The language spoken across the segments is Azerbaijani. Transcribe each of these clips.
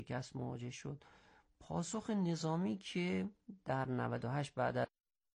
شکست مواجه شد. پاسخ نظامی که در 98 بعد از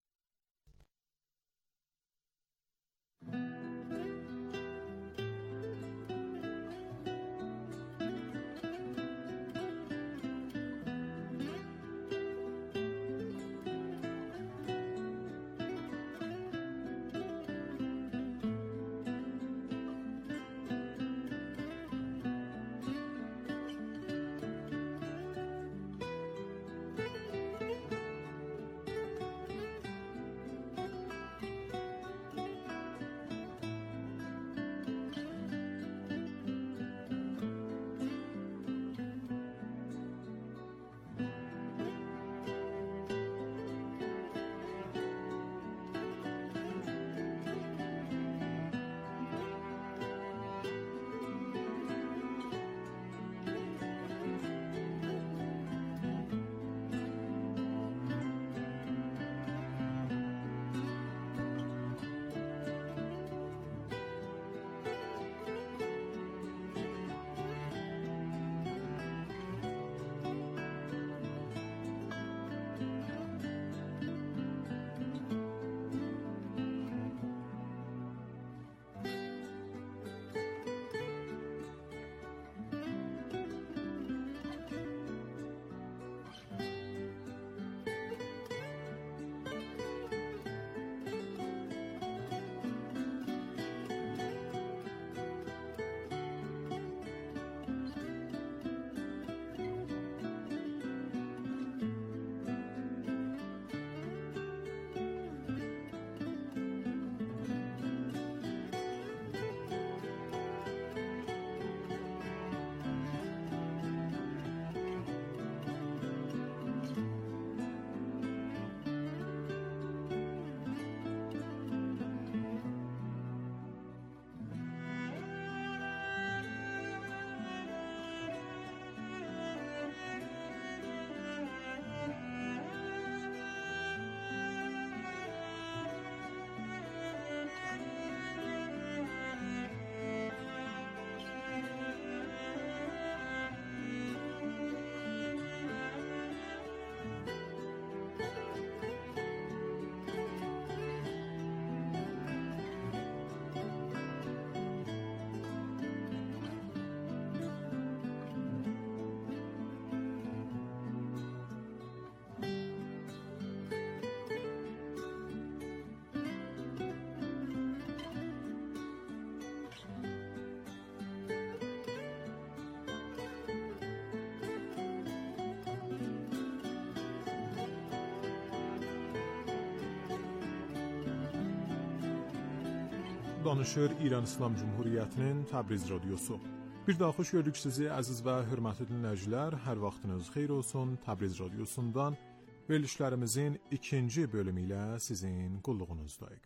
Danışır İran İslam Cumhuriyyətinin Təbriz radiosu. Bir daha xoş gördük sizi əziz və hörmətli dinləyicilər. Hər vaxtınız xeyir olsun. Təbriz radiosundan verilişlərimizin ikinci bölümü ilə sizin qulluğunuzdayıq.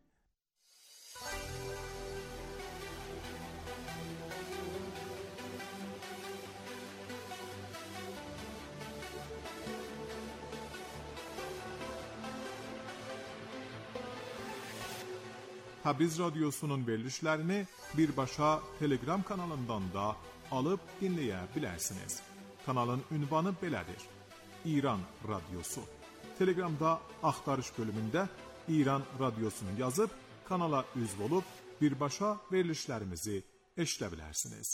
Təbriz radiosunun verilişlərini birbaşa Telegram kanalından da alıb dinləyə bilərsiniz. Kanalın ünvanı belədir: İran Radiosu. Telegramda axtarış bölümündə İran Radiosunu yazıb kanala üzv olub birbaşa verilişlərimizi eşidə bilərsiniz.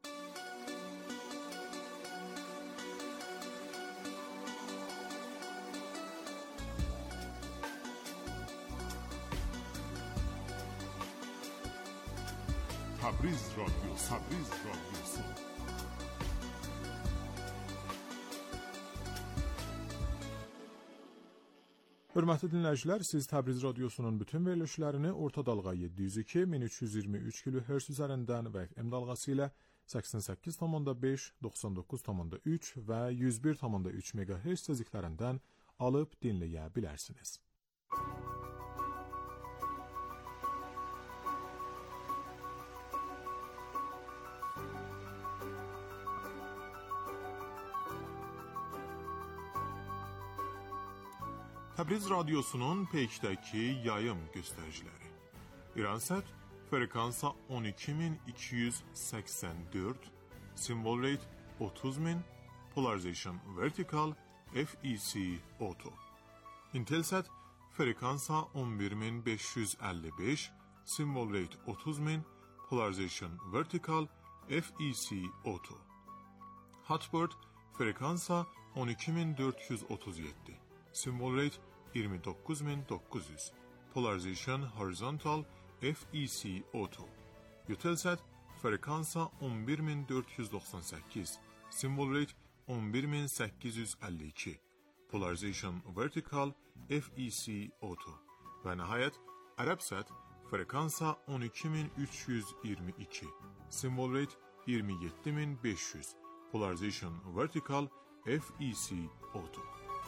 Təbriz radiosu, Təbriz radiosu. Hörmətli dinləyicilər, siz Təbriz radiosunun bütün verilişlərini orta dalğa 702-1323 kHz üzərindən və FM dalğası ilə 88,5, 99,3 və 101,3 MHz tezliklərindən alıb dinləyə bilərsiniz. Təbriz radiosunun peykdəki yayım göstəriciləri. İransat frekansa 12284, simvol rate 30000, Polarization Vertical FEC Auto. Intelsat frekansa 11555, symbol rate 30000, Polarization Vertical FEC Auto. Hotbird frekansa 12437, symbol rate 29900, Polarization Horizontal FEC Auto. Eutelsat frekansa 11498, symbol rate 11852, Polarization Vertical FEC Auto. Və nəhayət Arabsat frekansa 12322, symbol rate 27500, Polarization Vertical FEC Auto.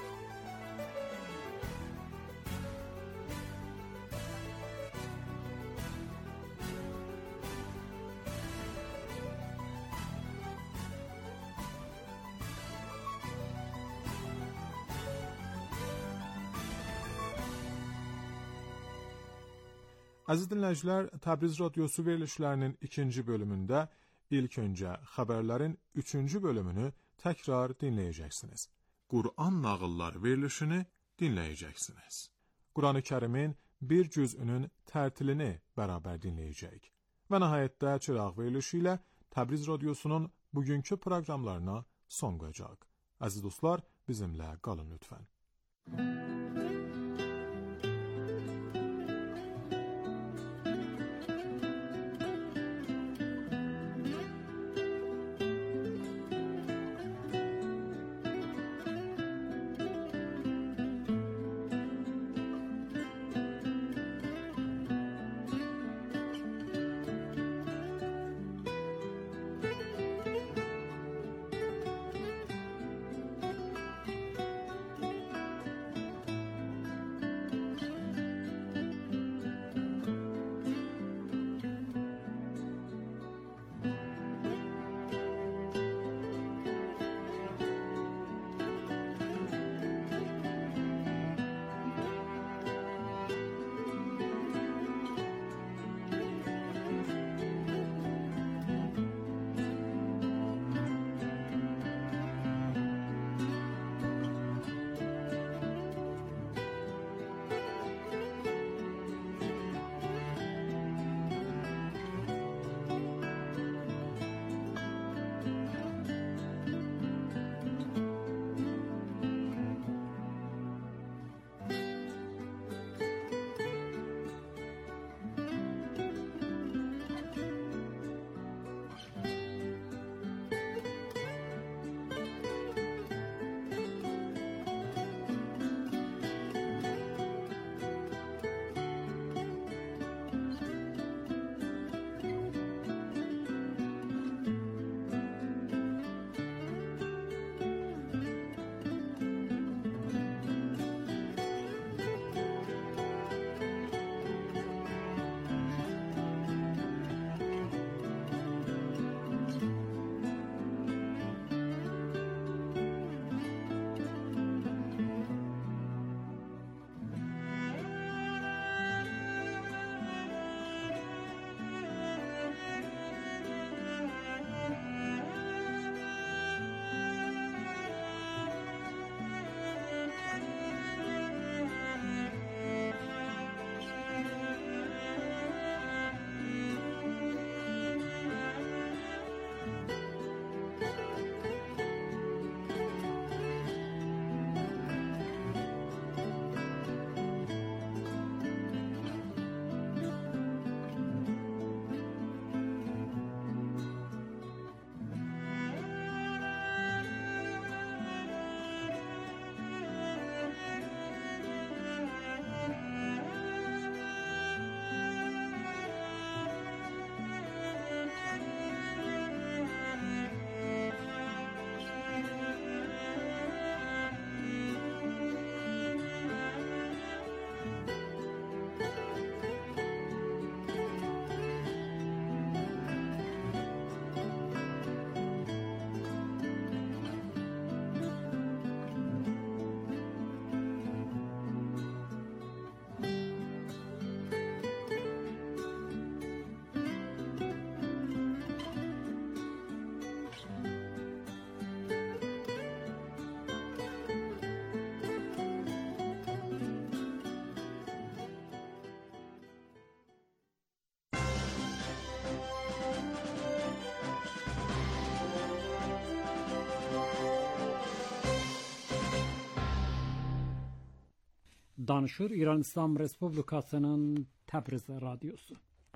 Əziz dinləyicilər, Təbriz Radiosu verilişlərinin ikinci bölümündə ilk öncə xəbərlərin üçüncü bölümünü təkrar dinləyəcəksiniz. Qur'an nağıllar verilişini dinləyəcəksiniz. Quran-ı Kərimin bir cüzünün tərtilini bərabər dinləyəcəyik. Və nəhayətdə çıraq verilişi ilə Təbriz Radiosunun bugünkü proqramlarına son qoyacaq. Əziz dostlar, bizimlə qalın lütfən. danışır İran İslam Respublikasının Təbriz radiosu.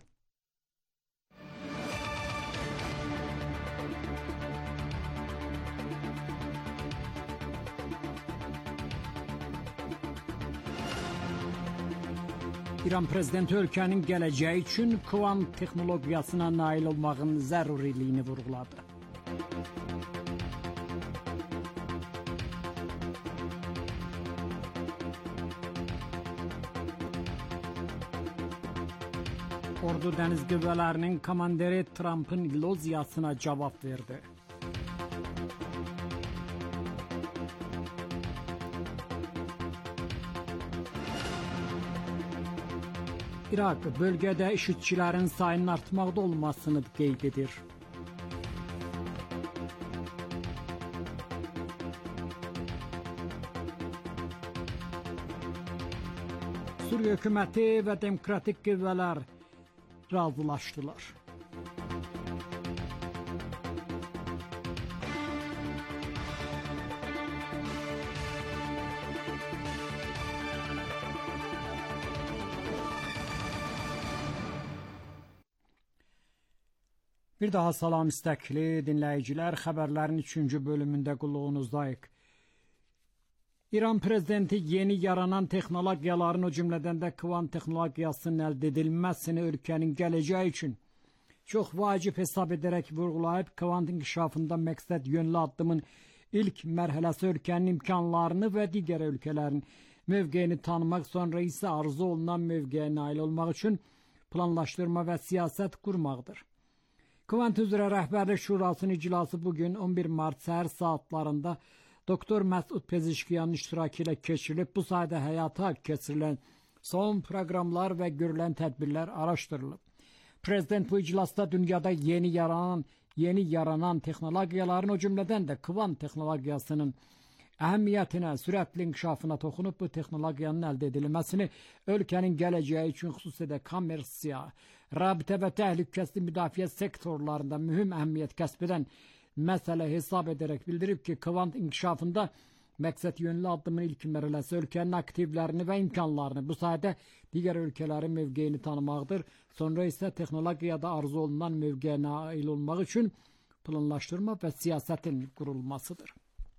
İran prezidenti ölkənin gələcəyi üçün kvant texnologiyasına nail olmağın zəruriliyini vurğuladı. Ordu dəniz qüvvələrinin komandiri Trump'ın illoziyasına cavab verdi. İraq bölgədə işitçilərin sayının artmaqda olmasını qeyd edir. Suriya hökuməti və demokratik qüvvələr razılaşdılar. Bir daha salam istəkli dinləyicilər, xəbərlərin 3-cü bölümündə qulluğunuzdayıq. İran prezidenti yeni yaranan texnologiyaların, o cümlədən də kvant texnologiyasının əldə edilməsini ölkənin gələcəyi üçün çox vacib hesab edərək vurğulayıb, kvant inkişafında məqsəd yönlü addımın ilk mərhələsi ölkənin imkanlarını və digər ölkələrin mövqeyini tanımaq, sonra isə arzu olunan mövqeyə nail olmaq üçün planlaşdırma və siyasət qurmaqdır. Kvant üzrə Rəhbərlik Şurasının iclası bugün 11 mart səhər saatlarında Doktor Məsud Pezişkiyanın iştirakı ilə keçirilib. Bu sayədə həyata keçirilən son proqramlar və görülən tədbirlər araşdırılıb. Prezident bu iclasda dünyada yeni yaranan texnologiyaların, o cümlədən də kvant texnologiyasının əhəmiyyətinə, sürətli inkişafına toxunub bu texnologiyanın əldə edilməsini ölkənin gələcəyi üçün xüsusilə kommersiya, rabitə və təhlükəsizlik müdafiə sektorlarında mühüm əhəmiyyət kəsb edən məsələ hesab edərək bildirib ki, kvant inkişafında məqsəd yönlü addımın ilk mərhələsi ölkənin aktivlərini və imkanlarını, bu sayədə digər ölkələrin mövqeyini tanımaqdır. Sonra isə texnologiyada arzu olunan mövqeyə nail olmaq üçün planlaşdırma və siyasətin qurulmasıdır.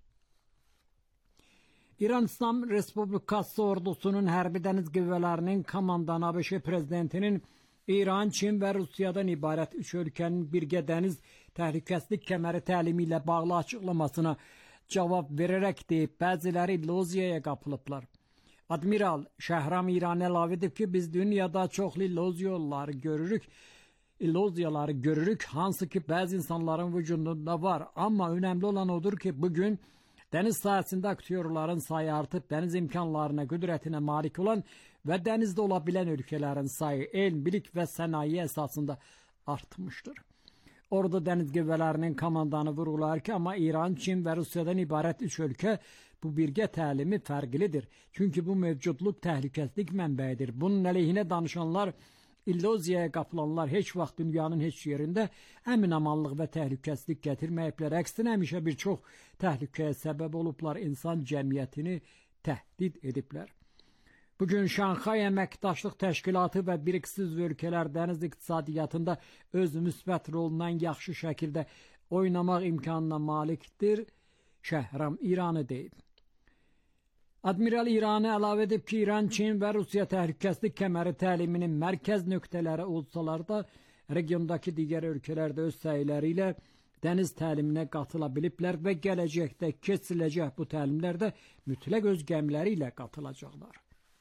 İran İslam Respublikası ordusunun hərbi dəniz qüvvələrinin komandanı ABŞ prezidentinin İran, Çin və Rusiyadan ibarət 3 ölkənin birgə dəniz təhlükəsizlik kəməri təlimi ilə bağlı açıqlamasına cavab verərək deyib, bəziləri illoziyaya qapılıblar. Admiral Şəhram İrani əlavə edib ki, biz dünyada çoxlu illoziyaları görürük, hansı ki bəzi insanların vücudunda var. Amma önəmli olan odur ki, bugün dəniz sahəsində aktyorların sayı artıb, dəniz imkanlarına, qüdrətinə malik olan və dənizdə ola bilən ölkələrin sayı elm, bilik və sənaye əsasında artmışdır. Orada dəniz qüvvələrinin komandanı vurğular ki, amma İran, Çin və Rusiyadan ibarət 3 ölkə bu birgə təlimi fərqlidir. Çünki bu mövcudluq təhlükəsizlik mənbəyidir. Bunun əleyhinə danışanlar, illoziyaya qapılanlar heç vaxt dünyanın heç yerində əmin-amanlıq və təhlükəsizlik gətirməyiblər. Əksinə həmişə bir çox təhlükəyə səbəb olublar, insan cəmiyyətini təhdid ediblər. Bugün Şanxay Əməkdaşlıq Təşkilatı və BRICS üzv ölkələr dəniz iqtisadiyyatında öz müsbət rolundan yaxşı şəkildə oynamaq imkanına malikdir, Şəhram İranı deyib. Admiral İrani əlavə edib ki, İran, Çin və Rusiya təhlükəsizlik kəməri təliminin mərkəz nöqtələri olsalar da, regiondakı digər ölkələrdə öz səyləri ilə dəniz təliminə qatıla biliblər və gələcəkdə keçiriləcək bu təlimlərdə mütləq öz gəmiləri ilə qatılacaqlar.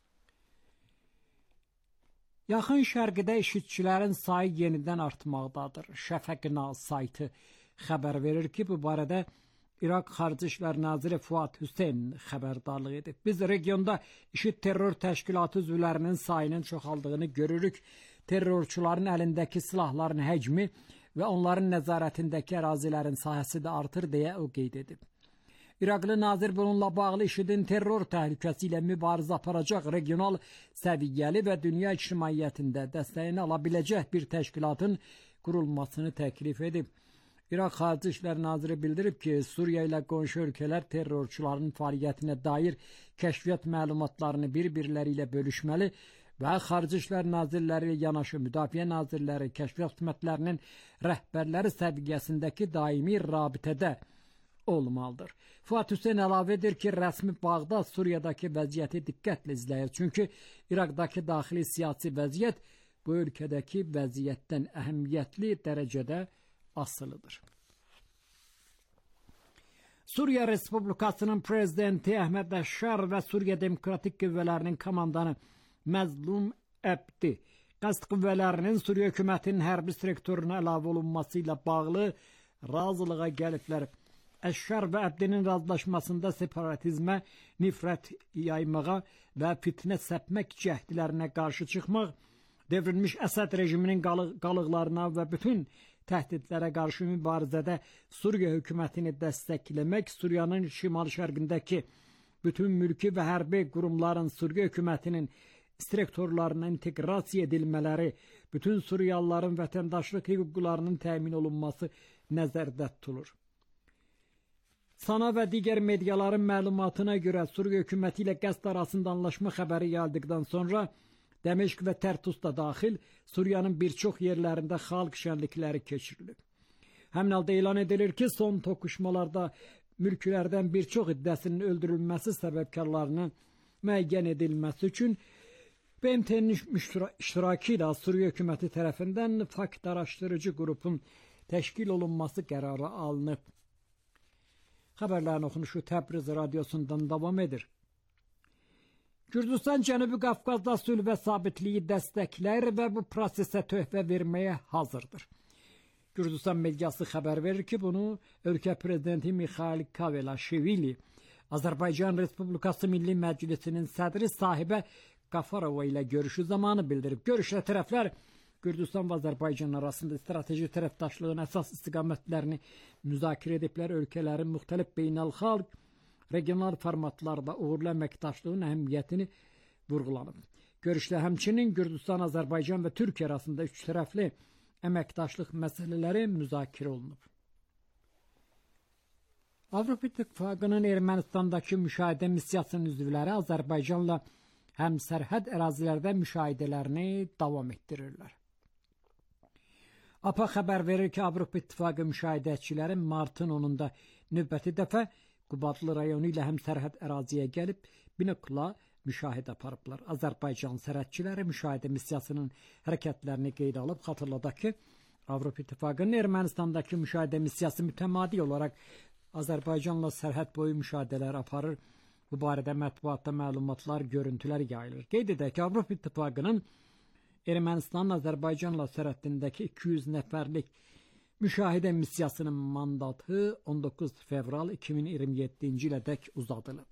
Yaxın şərqdə işitçilərin sayı yenidən artmaqdadır. Şəfəq-Nə saytı xəbər verir ki, bu barədə İraq Xarici İşlər Naziri Fuad Hüseyn xəbərdarlıq edib. Biz regionda IŞİD terror təşkilatı üzvlərinin sayının çoxaldığını görürük. Terrorçuların əlindəki silahların həcmi və onların nəzarətindəki ərazilərin sahəsi də artır deyə o qeyd edib. İraqlı nazir bununla bağlı IŞİDin terror təhlükəsi ilə mübarizə aparacaq regional səviyyəli və dünya ictimaiyyətində dəstəyini ala biləcək bir təşkilatın qurulmasını təklif edib. İraq Xarici İşlər Naziri bildirib ki, Suriya ilə qonşu ölkələr terrorçuların fəaliyyətinə dair kəşfiyyat məlumatlarını bir-birləri ilə bölüşməli və Xarici İşlər Nazirləri ilə yanaşı Müdafiə Nazirləri, kəşfiyyat xidmətlərinin rəhbərləri səviyyəsindəki daimi rabitədə olmalıdır. Fuad Hüseyn əlavə edir ki, rəsmi Bağdad Suriyadakı vəziyyəti diqqətlə izləyir. Çünki İraqdakı daxili siyasi vəziyyət bu ölkədəki vəziyyətdən əhəmiyyətli dərəcədə asılıdır. Suriya Respublikasının prezidenti Əhməd Əşşar və Suriya Demokratik Qüvvələrinin komandanı Məzlum Əbdi qəsd qüvvələrinin Suriya hökumətinin hərbi sektoruna əlavə olunması ilə bağlı razılığa gəliblər. Əşşar və Əbdinin razılaşmasında separatizmə, nifrət yaymağa və fitnə səpmək cəhdlərinə qarşı çıxmaq, devrilmiş Əsəd rejiminin qalıqlarına və bütün təhdidlərə qarşı mübarizədə Suriya hökumətini dəstəkləmək, Suriyanın şimal-şərqindəki bütün mülki və hərbi qurumların Suriya hökumətinin sektorlarına inteqrasiya edilmələri, bütün Suriyalıların vətəndaşlıq hüquqlarının təmin olunması nəzərdə tutulur. Sana və digər mediaların məlumatına görə Suriya hökuməti ilə qəsd arasında anlaşma xəbəri gəldiqdən sonra Dəməşq və Tərtus da daxil Suriyanın bir çox yerlərində xalq şənlikləri keçirilib. Həmin halda elan edilir ki, son toqquşmalarda mülklərdən bir çox iddəsinin öldürülməsi səbəbkarlarının müəyyən edilməsi üçün BMT-nin iştirakı ilə Suriya hökuməti tərəfindən fakt araşdırıcı qrupun təşkil olunması qərarı alınıb. Xəbərlərin oxunuşu Təbriz radiosundan davam edir. Gürcüstan Cənubi Qafqazda sülh və sabitliyi dəstəklər və bu prosesə töhfə verməyə hazırdır. Gürcüstan mediası xəbər verir ki, bunu ölkə prezidenti Mikhail Kavelaşvili, Azərbaycan Respublikası Milli Məclisinin sədri Sahibə Qafarova ilə görüşü zamanı bildirib. Görüşdə tərəflər Gürcüstan və Azərbaycan arasında strateji tərəfdaşlığın əsas istiqamətlərini müzakirə ediblər. Ölkələrin müxtəlif beynəlxalq regional formatlarda uğurlu əməkdaşlığın əhəmiyyətini vurğulanıb. Görüşdə həmçinin Gürcüstan, Azərbaycan və Türkiyə arasında üç tərəfli əməkdaşlıq məsələləri müzakirə olunub. Avropa İttifaqının Ermənistandakı müşahidə missiyasının üzvləri Azərbaycanla həm sərhəd ərazilərdə müşahidələrini davam etdirirlər. APA xəbər verir ki, Avropa İttifaqı müşahidəçiləri martın 10-da növbəti dəfə Qubadlı rayonu ilə həm sərhəd əraziyə gəlib binokla müşahidə aparıblar. Azərbaycan sərhədçiləri müşahidə missiyasının hərəkətlərini qeydə alıb. Xatırladaq ki, Avropa İttifaqının Ermənistandakı müşahidə missiyası mütəmadi olaraq Azərbaycanla sərhəd boyu müşahidələr aparır. Bu barədə mətbuatda məlumatlar, görüntülər yayılır. Qeyd edək ki, Avropa İttifaqının Ermənistanın Azərbaycanla sərhədindəki 200 nəfərlik müşahidə missiyasının mandatı 19 fevral 2027-ci ilədək uzadılıb.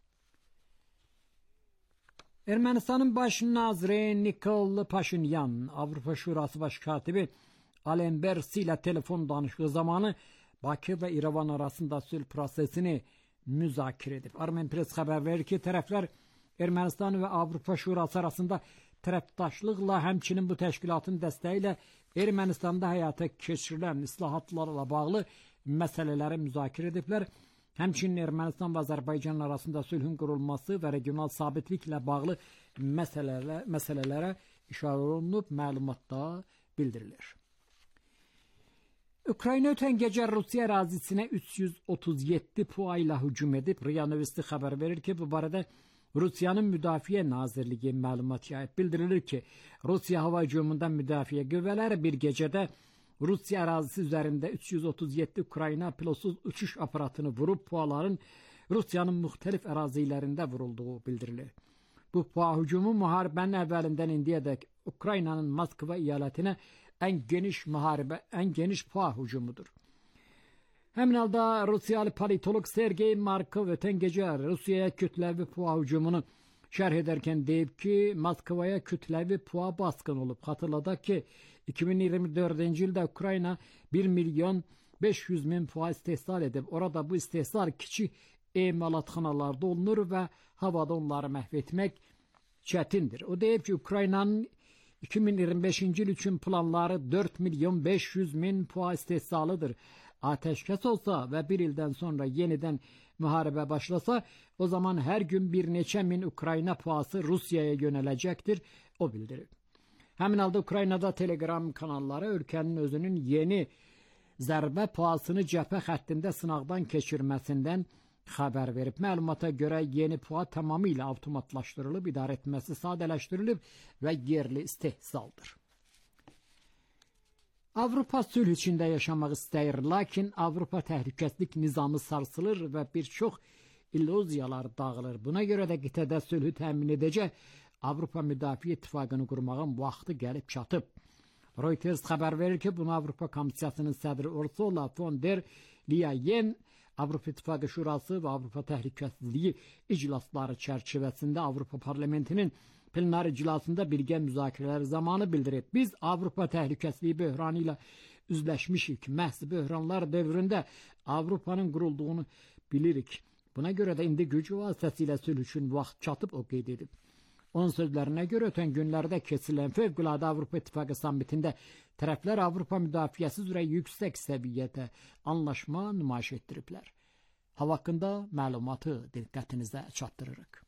Ermənistanın baş naziri Nikol Paşinyan, Avropa Şurası baş katibi Alen Bersi ilə telefon danışığı zamanı Bakı və İrəvan arasında sülh prosesini müzakirə edib. Armen Press xəbər verir ki, tərəflər Ermənistan və Avropa Şurası arasında tərəfdaşlıqla, həmçinin bu təşkilatın dəstəyi ilə Ermənistanda həyata keçirilən islahatlarla bağlı məsələləri müzakirə ediblər. Həmçinin Ermənistan və Azərbaycan arasında sülhün qurulması və regional sabitliklə bağlı məsələlərə işarə olunub, məlumatda bildirilir. Ukrayna ötən gecə Rusiya ərazisinə 337 PUA ilə hücum edib. RIA Novosti xəbər verir ki, bu barədə Rusiyanın Müdafiə Nazirliyi məlumat yayıb. Bildirilir ki, Rusiya hava hücumundan müdafiə qüvvələri bir gecədə Rusiya ərazisi üzərində 337 Ukrayna pilotsuz uçuş aparatını vurub, PUA-ların Rusiyanın müxtəlif ərazilərində vurulduğu bildirilir. Bu PUA hücumu müharibənin əvvəlindən indiyədək Ukraynanın Moskva əyalətinə ən geniş PUA hücumudur. Həmin halda Rusiyalı politolog Sergey Markov ötən gecə Rusiyaya kütləvi PUA hücumunu şərh edərkən deyib ki, Moskvaya kütləvi PUA basqın olub. Xatırladaq ki, 2024-cü ildə Ukrayna 1.500.000 PUA istehsal edib. Orada bu istehsal kiçik emalatxanalarda olunur və havada onları məhv etmək çətindir. O deyib ki, Ukraynanın 2025-ci il üçün planları 4 milyon 500 min PUA istehsalıdır. Ateşkes olsa və bir ildən sonra yenidən müharibə başlasa, o zaman hər gün bir neçə min Ukrayna PUA'sı Rusiyaya yönələcəkdir, o bildirib. Həmin halda Ukraynada Telegram kanalları ölkənin özünün yeni zərbə PUA'sını cəbhə xəttində sınaqdan keçirməsindən xəbər verib. Məlumata görə yeni PUA tamamilə avtomatlaşdırılıb, idarə etməsi sadələşdirilib və yerli istehsaldır. Avropa sülh içində yaşamaq istəyir, lakin Avropa təhlükəsizlik nizamı sarsılır və bir çox illüziyalar dağılır. Buna görə də qitədə sülhü təmin edəcək Avropa Müdafiə İttifaqını qurmağın vaxtı gəlib çatıb. Reuters xəbər verir ki, bunu Avropa Komissiyasının sədri Ursula von der Leyen Avropa İttifaqı Şurası və Avropa Təhlükəsizliyi iclasları çərçivəsində Avropa Parlamentinin plenar iclasında birgə müzakirələr zamanı bildirib. Biz Avropa təhlükəsizliyi böhranı ilə üzləşmişik. Məhz böhranlar dövründə Avropanın qurulduğunu bilirik. Buna görə də indi güc vasitəsilə sülh üçün vaxt çatıb, o qeyd edib. Onun sözlərinə görə ötən günlərdə keçirilən Fövqəladə Avropa İttifaqı sammitində tərəflər Avropa müdafiəsi üzrə yüksək səviyyədə anlaşma nümayiş etdiriblər. Hava haqqında məlumatı diqqətinizə çatdırırıq.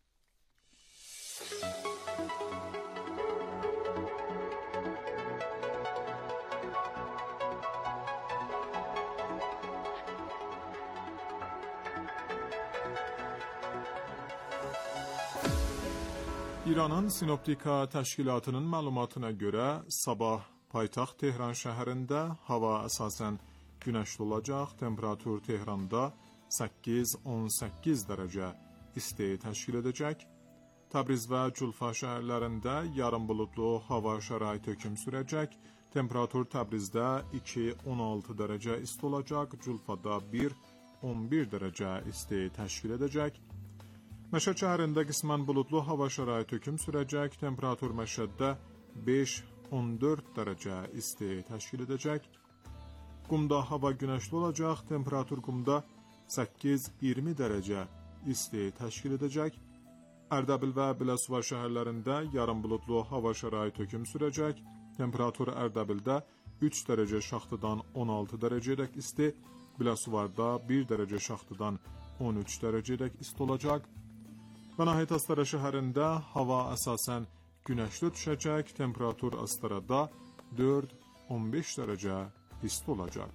İranın Sinoptika təşkilatının məlumatına görə sabah paytaxt Tehran şəhərində hava əsasən günəşli olacaq, temperatur Tehranda 8-18 dərəcə isti təşkil edəcək. Təbriz və Culfa şəhərlərində yarım buludlu hava şəraiti hökm sürəcək, temperatur Təbrizdə 2-16 dərəcə isti olacaq, Culfada 1-11 dərəcə isti təşkil edəcək. Məşəd şəhərində qismən buludlu hava şəraiti hökm sürəcək, temperatur Məşəddə 5-14 dərəcə isti təşkil edəcək. Qumda hava günəşli olacaq, temperatur Qumda 8-20 dərəcə isti təşkil edəcək. Ərdəbil və Biləsuvar şəhərlərində yarım buludlu hava şəraiti hökm sürəcək, temperatur Ərdəbildə 3 dərəcə şaxtadan 16 dərəcədək isti, Biləsuvarda 1 dərəcə şaxtadan 13 dərəcədək isti olacaq. Vənahid Astara şəhərində hava əsasən günəşli düşəcək, temperatur Astarada 4-15 dərəcə isti olacaq.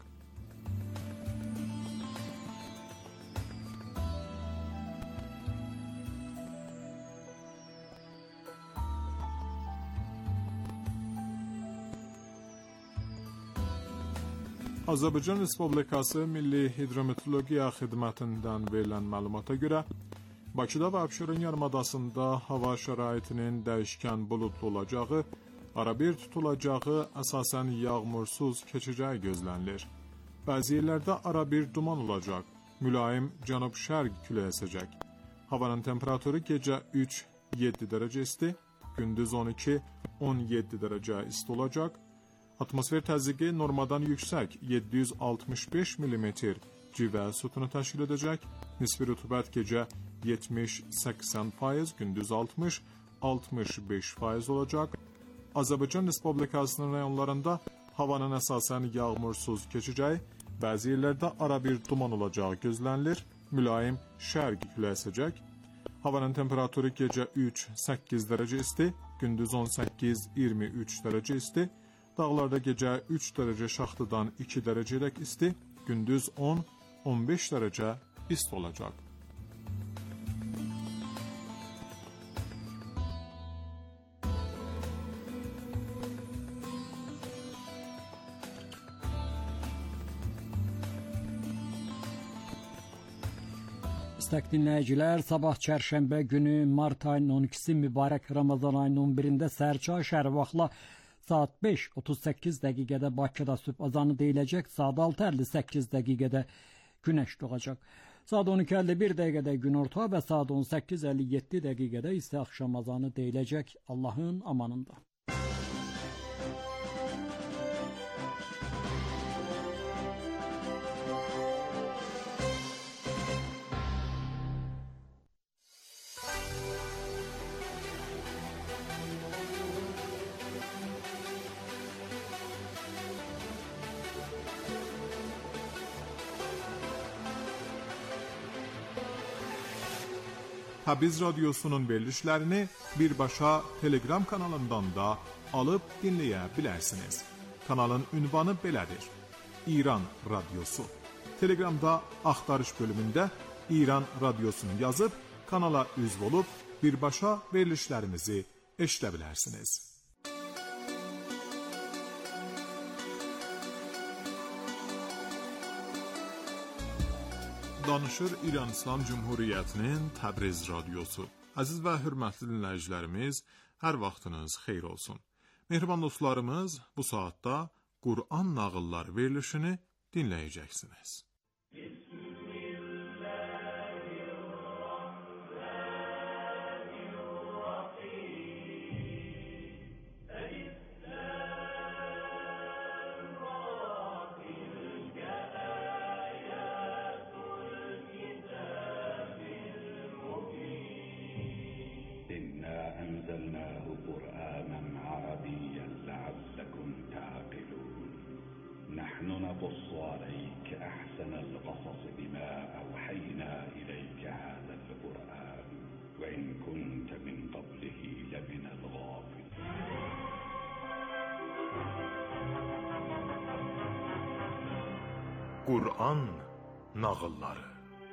Azərbaycan Respublikası Milli Hidrometeorologiya Xidmətindən verilən məlumata görə Bakıda və Abşeron yarımadasında hava şəraitinin dəyişkən buludlu olacağı, arabir tutulacağı, əsasən yağmursuz keçəcəyi gözlənilir. Bəzi yerlərdə arabir duman olacaq, mülayim cənub-şərq küləyi əsəcək. Havanın temperaturu gecə 3-7 dərəcə isti, gündüz 12-17 dərəcə isti olacaq. Atmosfer təzyiqi normadan yüksək 765 mm civə sütunu təşkil edəcək. Nisbi rütubət gecə 70-80%, gündüz 60-65% olacaq. Azərbaycan Respublikasının rayonlarında havanın əsasən yağmursuz keçəcəyi, bəzi yerlərdə arabir duman olacağı gözlənilir. Mülayim şərq küləyi əsəcək. Havanın temperaturu gecə 3-8 dərəcə isti, gündüz 18-23 dərəcə isti. Dağlarda gecə 3 dərəcə şaxtadan 2 dərəcədək isti, gündüz 10-15 dərəcə isti olacaq. İstək dinləyicilər, sabah çərşənbə günü mart ayının 12-si mübarək Ramazan ayının 11-də səhərçay şəhəri vaxtla saat 5:38 dəqiqədə Bakıda sübh azanı deyiləcək, saat 6:58 dəqiqədə günəş doğacaq. Saat 12:51 dəqiqədə günorta və saat 18:57 dəqiqədə isə axşam azanı deyiləcək. Allahın amanında. Təbriz radiosunun verilişlərini birbaşa Telegram kanalından da alıb dinləyə bilərsiniz. Kanalın ünvanı belədir: İran Radyosu. Telegramda axtarış bölümündə İran Radiosunu yazıb kanala üzv olub birbaşa verilişlərimizi eşidə bilərsiniz. Danışır İran İslam Cumhuriyyətinin Təbriz Radiosu. Əziz və hörmətli dinləyicilərimiz, hər vaxtınız xeyir olsun. Mehriban dostlarımız, bu saatda Qur'an nağılları verilişini dinləyəcəksiniz. أنزلناه قرآنا عربيا لعلكم تعقلون نحن نقص عليك أحسن القصص بما أوحينا إليك هذا القرآن وإن كنت من قبله لمن الغافلين. Qur'an nağılları.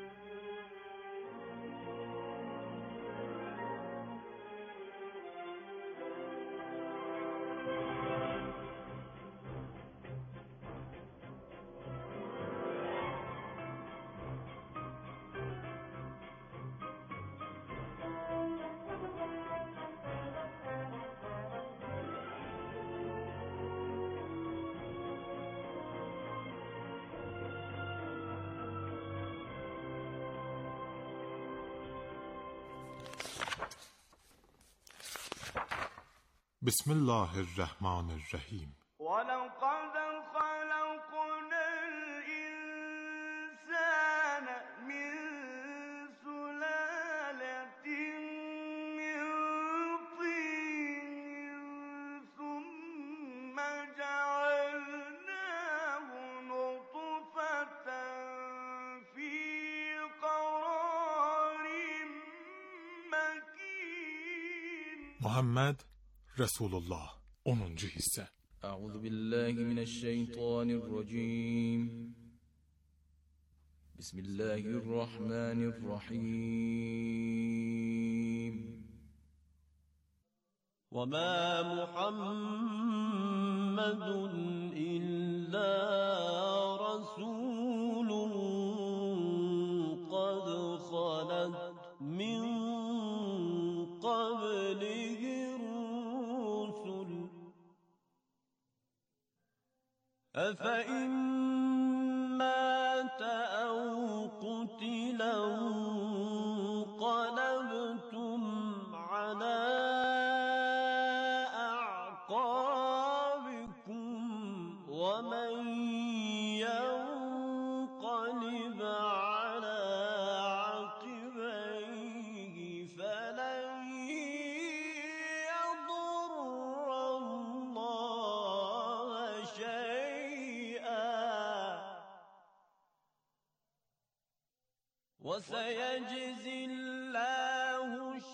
Bismillahirrahmanirrahim. وَلَقَدْ خَلَقْنَا الْإِنسَانَ مِنْ سُلَالَةٍ مِنْ طِينٍ ثُمَّ جَعَلْنَاهُ نُطْفَةً فِي قَرَارٍ مَكِينٍ. Muhammed Resulullah 10. hisse. أعوذ بالله من الشيطان الرجيم. بسم الله الرحمن الرحيم. وما محمد إلا رسول قد خلت من قبله أفإن مات أو قتلا انقلبتم على أعقابكم ومن ينقلب على عقبيه فلن يضر الله شيئا وسيجزي الله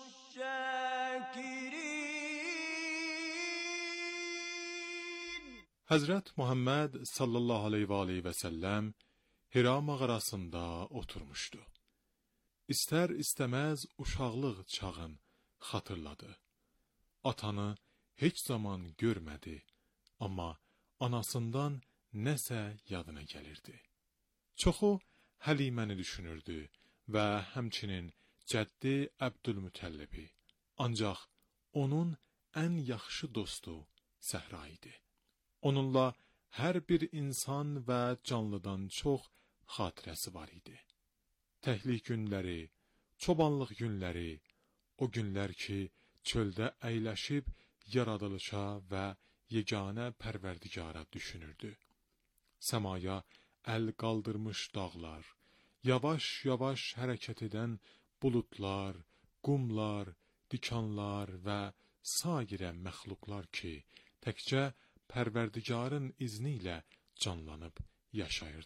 الشاكرين. Həzrət Muhammed sallallahu aleyhi və səlləm Hira mağarasında oturmuşdu. İstər istəməz uşaqlıq çağın xatırladı. Atanı heç zaman görmədi, amma anasından nəsə yadına gəlirdi. Çoxu Həliməni düşünürdü və həmçinin cəddi Əbdülmütəllibi. Ancaq onun ən yaxşı dostu Səhra idi. Onunla hər bir insan və canlıdan çox xatirəsi var idi. Təhlik günləri, çobanlıq günləri, o günlər ki, çöldə əyləşib yaradılışa və yeganə pərverdigara düşünürdü. Səmaya əl qaldırmış dağlar, yavaş-yavaş hərəkət edən bulutlar, qumlar, dikanlar və sairə məxluqlar ki, təkcə Pərverdigarın izni ilə canlanıb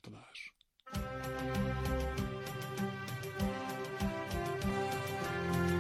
yaşayırdılar.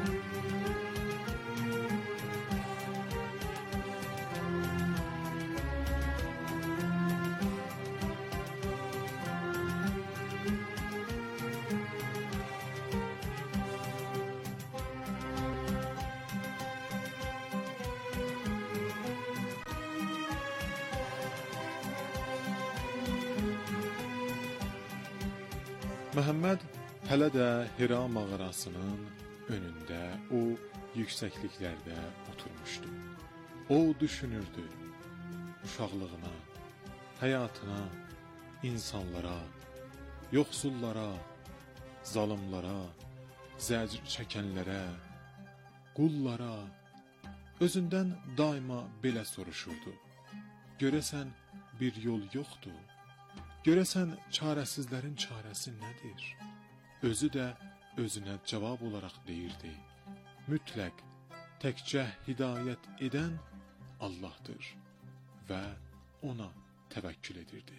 Məhəmməd hələ də Hira mağarasının önündə o yüksəkliklərdə oturmuşdu. O düşünürdü uşaqlığına, həyatına, insanlara, yoxsullara, zalımlara, zəcr çəkənlərə, qullara, özündən daima belə soruşurdu. Görəsən bir yol yoxdur? Görəsən çarəsizlərin çarəsi nədir? Özü də özünə cavab olaraq deyirdi: mütləq, təkcə hidayət edən Allahdır və ona təvəkkül edirdi.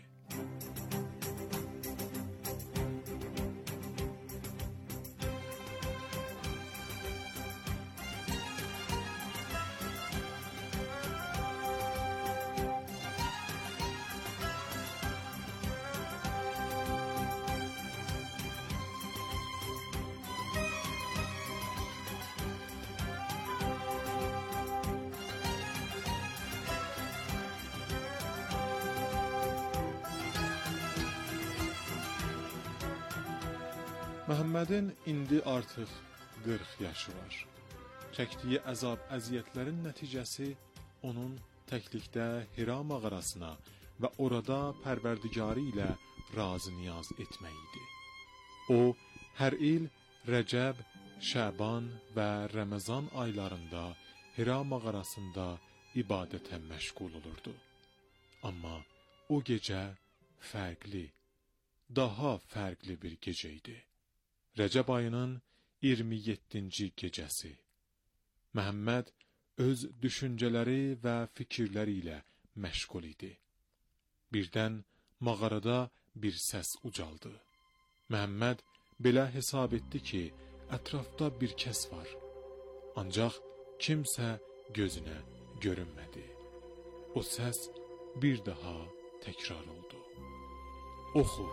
Məhəmmədin indi artıq 40 yaşı var. Çəkdiyi əzab-əziyyətlərin nəticəsi onun təklikdə Hira mağarasına və orada Pərverdigarı ilə razı-niyaz etmək idi. O, hər il Rəcəb, Şəban və Ramazan aylarında Hira mağarasında ibadətə məşğul olurdu. Amma o gecə fərqli, daha fərqli bir gecə idi. Rəcəb ayının 27-ci gecəsi. Məhəmməd öz düşüncələri və fikirləri ilə məşğul idi. Birdən mağarada bir səs ucaldı. Məhəmməd belə hesab etdi ki, ətrafda bir kəs var. Ancaq kimsə gözünə görünmədi. O səs bir daha təkrar oldu. Oxu.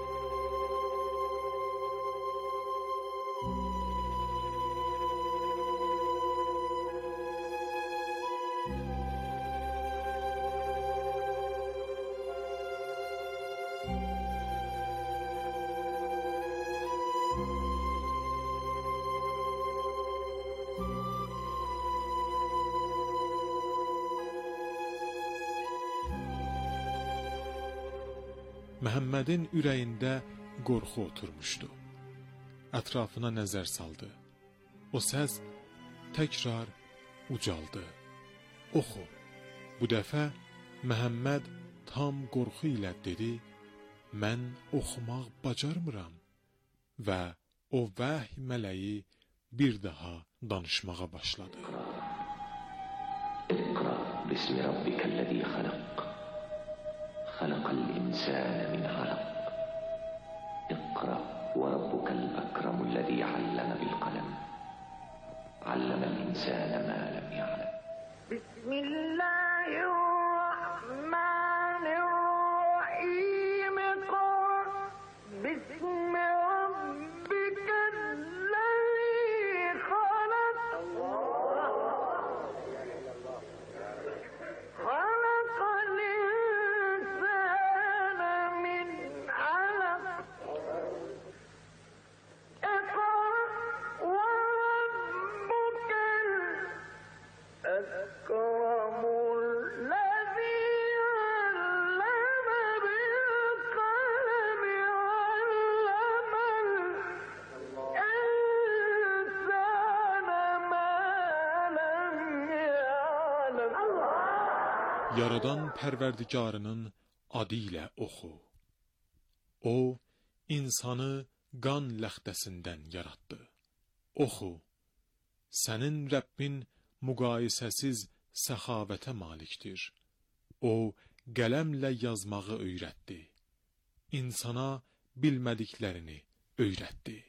Məhəmmədin ürəyində qorxu oturmuşdu. Ətrafına nəzər saldı. O səs təkrar ucaldı. Oxu. Bu dəfə Məhəmməd tam qorxu ilə dedi: mən oxumaq bacarmıram. Və o vəhy mələyi bir daha danışmağa başladı. İqra bismi rabbikəl-ləzî xalaq. Xalaqal-insāna min alaq. İqra və rabbukel-əkrəmu'l-ləzî allama bil-qalam. Allamal-insāna mā lam ya'lam. Bismillahirrahmanirrahim. Bismi rabbikellezî halaq. Halaqal-insāna min alaq. İqra ve rabbukel-ekremul-lezî allama bil-qalam. Allamal-insāna mā lam ya'lam. Yaradan Pərverdigarının adı ilə oxu. O, insanı qan ləxdəsindən yaratdı. Oxu. Sənin Rəbbin müqayisəsiz səxavətə malikdir. O, qələmlə yazmağı öyrətdi. İnsana bilmədiklərini öyrətdi.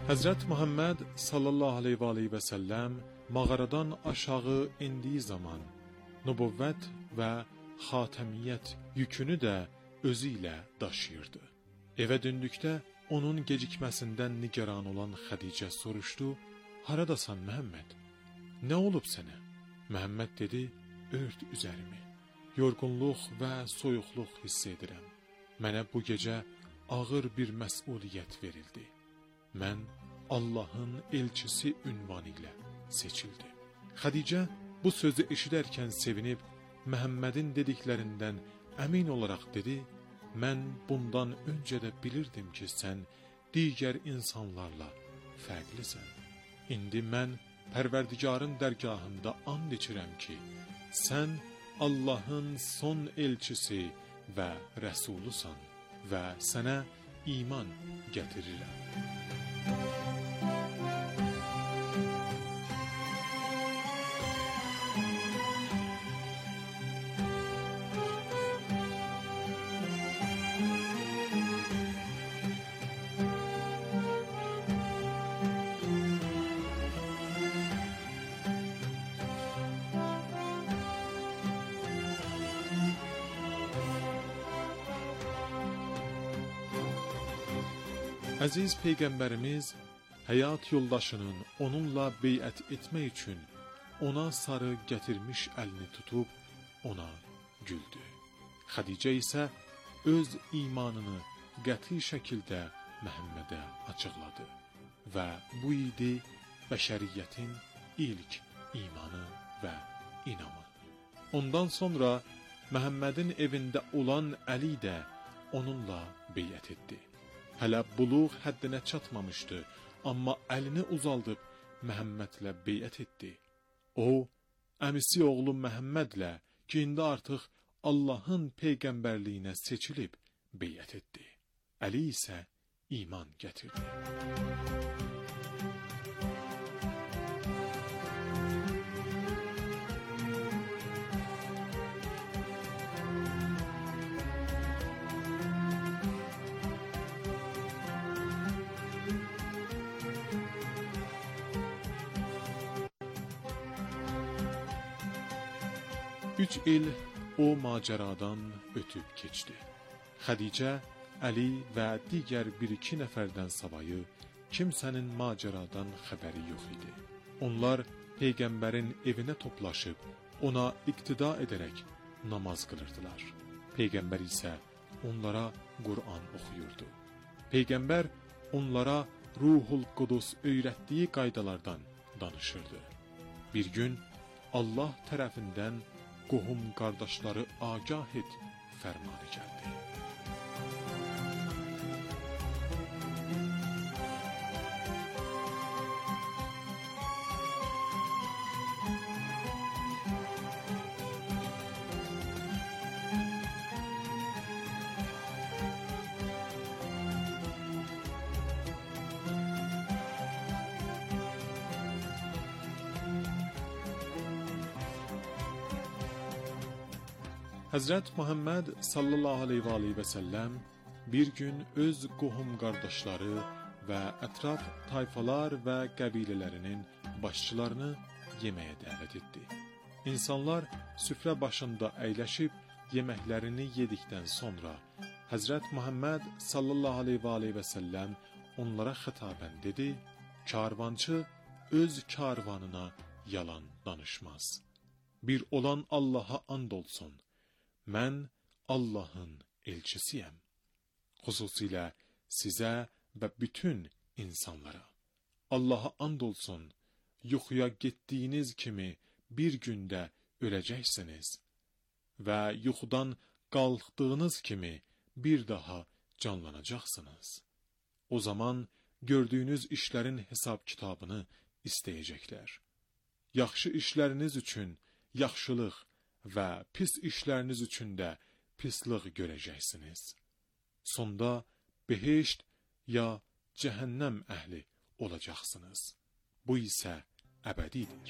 Həzrət Muhammed sallallahu aleyhi və səlləm mağaradan aşağı indiyi zaman nübüvvət və xatəmiyyət yükünü də özü ilə daşıyırdı. Evə döndükdə onun gecikməsindən nigaran olan Xədicə soruşdu: "Haradasan Məhəmməd? Nə olub sənə?" Məhəmməd dedi: "Ört üzərimi. Yorğunluq və soyuqluq hiss edirəm. Mənə bu gecə ağır bir məsuliyyət verildi. Mən Allahın elçisi ünvanı ilə seçildim." Xədicə bu sözü eşidərkən sevinib Məhəmmədin dediklərindən əmin olaraq dedi: "Mən bundan öncə də bilirdim ki, sən digər insanlarla fərqlisən. İndi mən Pərverdigarın dərgahında and içirəm ki, sən Allahın son elçisi və rəsulusan və sənə iman gətirirəm." Əziz Peyğəmbərimiz həyat yoldaşının onunla beyət etmək üçün ona sarı gətirmiş əlini tutub ona güldü. Xədicə isə öz imanını qəti şəkildə Məhəmmədə açıqladı və bu idi bəşəriyyətin ilk imanı və inamı. Ondan sonra Məhəmmədin evində olan Əli də onunla beyət etdi. Hələ buluğ həddinə çatmamışdı, amma əlini uzaldıb Məhəmmədlə beyət etdi. O, əmisi oğlu Məhəmmədlə ki, indi artıq Allahın peyğəmbərliyinə seçilib beyət etdi. Əli isə iman gətirdi. Üç il o macəradan ötüb keçdi. Xədicə, Əli və digər bir-iki nəfərdən savayı kimsənin macəradan xəbəri yox idi. Onlar Peyğəmbərin evinə toplaşıb ona iqtida edərək namaz qılırdılar. Peyğəmbər isə onlara Qur'an oxuyurdu. Peyğəmbər onlara Ruhul Qudus öyrətdiyi qaydalardan danışırdı. Bir gün Allah tərəfindən qohum qardaşları agah et fərmanı gəldi. Həzrət Muhammed sallallahu aleyhi və səlləm bir gün öz qohum qardaşları və ətraf tayfalar və qəbilələrinin başçılarını yeməyə dəvət etdi. İnsanlar süfrə başında əyləşib yeməklərini yedikdən sonra Həzrət Muhammed sallallahu aleyhi və səlləm onlara xitabən dedi: "Karvançı öz karvanına yalan danışmaz. Bir olan Allaha and olsun. Mən Allahın elçisiyəm. Xüsusilə sizə və bütün insanlara. Allaha and olsun, yuxuya getdiyiniz kimi bir gündə öləcəksiniz və yuxudan qalxdığınız kimi bir daha canlanacaqsınız. O zaman gördüyünüz işlərin hesab kitabını istəyəcəklər. Yaxşı işləriniz üçün yaxşılıq və pis işləriniz üçün də pislik görəcəksiniz. Sonda behişt ya cəhənnəm əhli olacaqsınız. Bu isə əbədidir."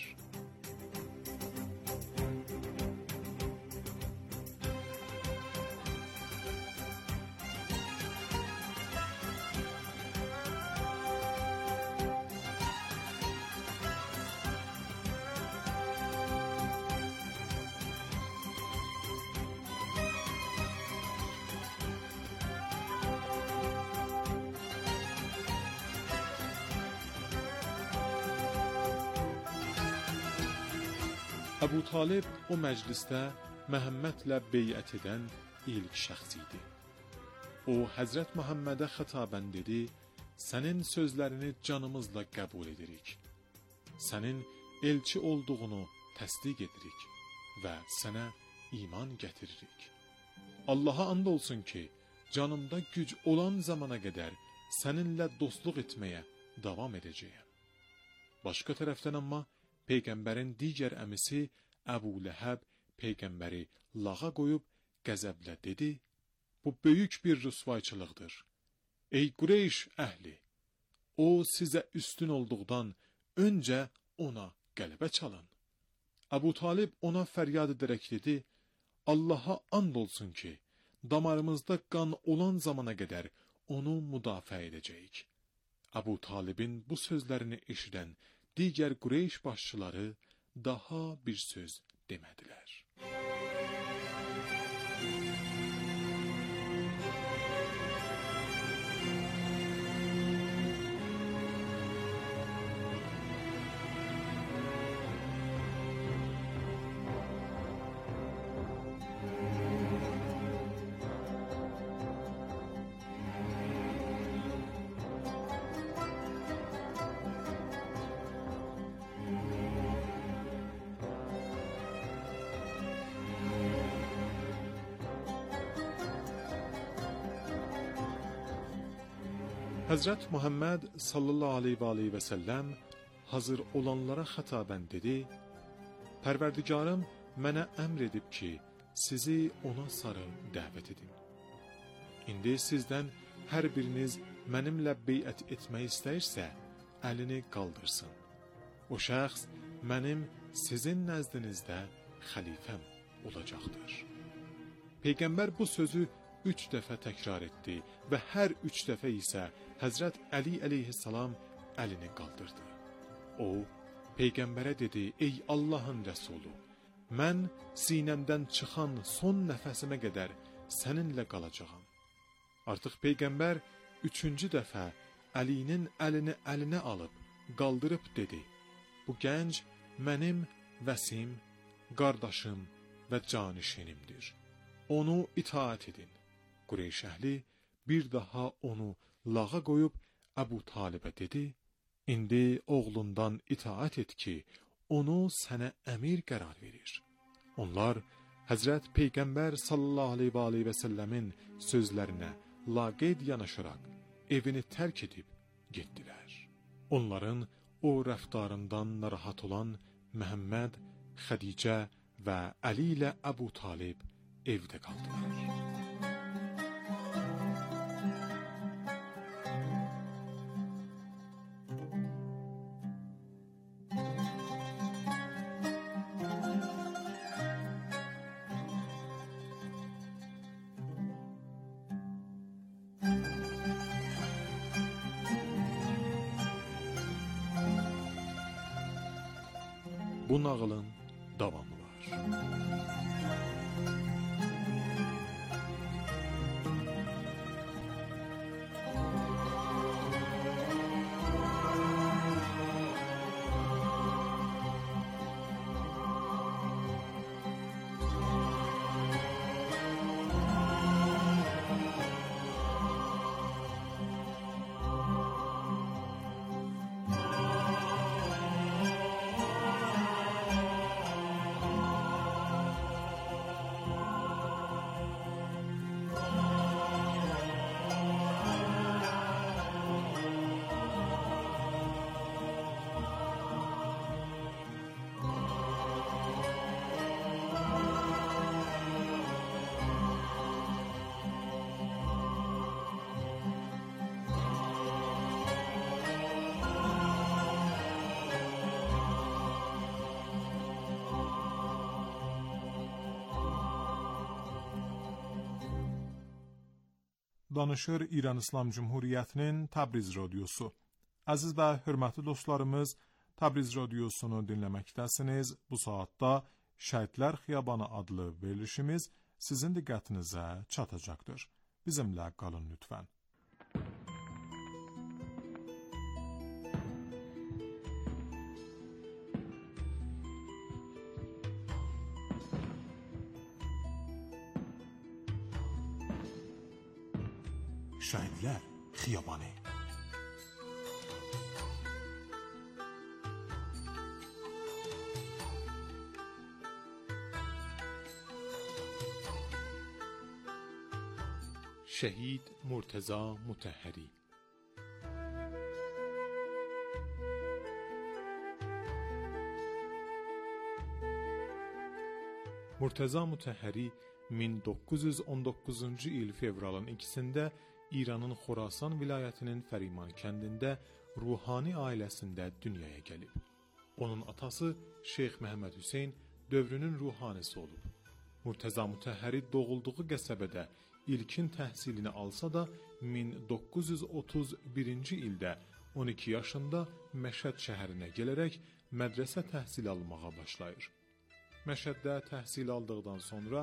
Əbu Talib o məclisdə Məhəmmədlə beyət edən ilk şəxs idi. O, Həzrət Məhəmmədə xətabən dedi, sənin sözlərini canımızla qəbul edirik. Sənin elçi olduğunu təsdiq edirik və sənə iman gətiririk. Allaha and olsun ki, canımda güc olan zamana qədər səninlə dostluq etməyə davam edəcəyəm. Başqa tərəfdən amma Peyğəmbərin digər əmisi Əbu Ləhəb Peyğəmbəri lağa qoyub qəzəblə dedi, bu böyük bir rüsvayçılıqdır. Ey Qureyş əhli, o sizə üstün olduqdan öncə ona qələbə çalın. Əbu Talib ona fəryad edərək dedi, Allaha and olsun ki, damarımızda qan olan zamana qədər onu müdafiə edəcəyik. Əbu Talibin bu sözlərini eşidən digər Qureyş başçıları daha bir söz demədilər. Həzrət Muhammed sallallahu aleyhi və səlləm hazır olanlara xətabən dedi, Pərverdigarım mənə əmr edib ki, sizi ona sarı dəvət edim. İndi sizdən hər biriniz mənimlə beyət etmək istəyirsə, əlini qaldırsın. O şəxs mənim sizin nəzdinizdə xəlifəm olacaqdır. Peyğəmbər bu sözü 3 dəfə təkrar etdi və hər 3 dəfə isə Həzrət Əli əleyhissalam əlini qaldırdı. O, Peyğəmbərə dedi, ey Allahın Rəsulu, mən sinəmdən çıxan son nəfəsimə qədər səninlə qalacağam. Artıq Peyğəmbər 3-cü dəfə Əlinin əlini əlinə alıb, qaldırıb dedi, bu gənc mənim vəsim, qardaşım və canişinimdir. Onu itaat edin. Qureyş əhli bir daha onu lağa qoyub Əbu Talibə dedi, indi oğlundan itaat et ki, onu sənə əmir qərar verir. Onlar Həzrət Peyğəmbər sallallahu aleyhi və səlləmin sözlərinə laqeyd yanaşaraq evini tərk edib getdilər. Onların o rəftarından narahat olan Məhəmməd, Xədicə və Əli ilə Əbu Talib evdə qaldılar. Bu nağılın davamı var. Danışır İran İslam Cumhuriyyətinin Təbriz radiosu. Əziz və hörmətli dostlarımız, Təbriz radiosunu dinləməkdəsiniz. Bu saatda Şəhidlər Xiyabanı adlı verilişimiz sizin diqqətinizə çatacaqdır. Bizimlə qalın lütfən. Şəhidlər Xiyabanı. Şəhid Murteza Mutahhari. Murteza Mutahhari 1919-cu il fevralın 2-sində İranın Xorasan vilayətinin Fəriman kəndində ruhani ailəsində dünyaya gəlib. Onun atası Şeyx Məhəmməd Hüseyn dövrünün ruhanisi olub. Murteza Mutahhari doğulduğu qəsəbədə ilkin təhsilini alsa da 1931-ci ildə 12 yaşında Məşəd şəhərinə gələrək mədrəsə təhsili almağa başlayır. Məşəddə təhsil aldıqdan sonra